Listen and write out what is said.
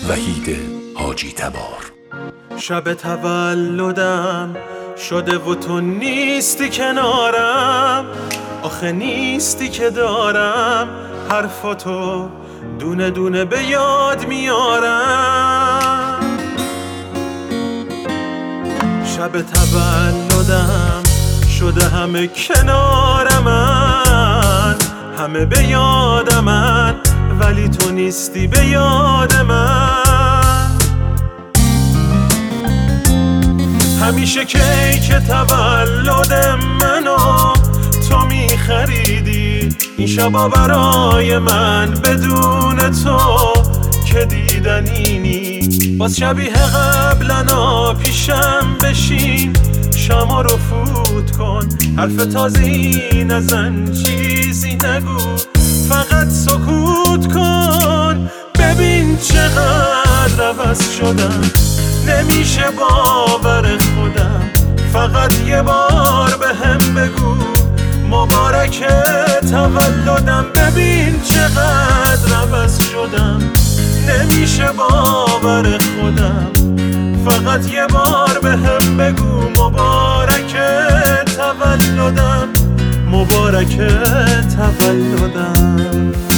وحید حاجی تبار. شب تولدم شده و تو نیستی کنارم، آخه نیستی که دارم حرفاتو دونه دونه به یاد میارم. شب تولدم شده همه کنارمن، همه به یادمن، ولی تو نیستی به یاد من. همیشه کیک تولد منو تو میخریدی، این شبا برای من بدون تو که دیدنی نی. باز شبیه قبلنا پیشم بشین، شما رو فوت کن، حرف تازه‌ای نزن، چیزی نگو، فقط سکوت کن. ببین چقدر عوض شدم، نمیشه باور خودم. فقط یه بار بهم بگو مبارک تولدم. ببین چقدر عوض شدم، نمیشه باور خودم. فقط یه بار بهم بگو مبارک تولدم، مبارک تولدم.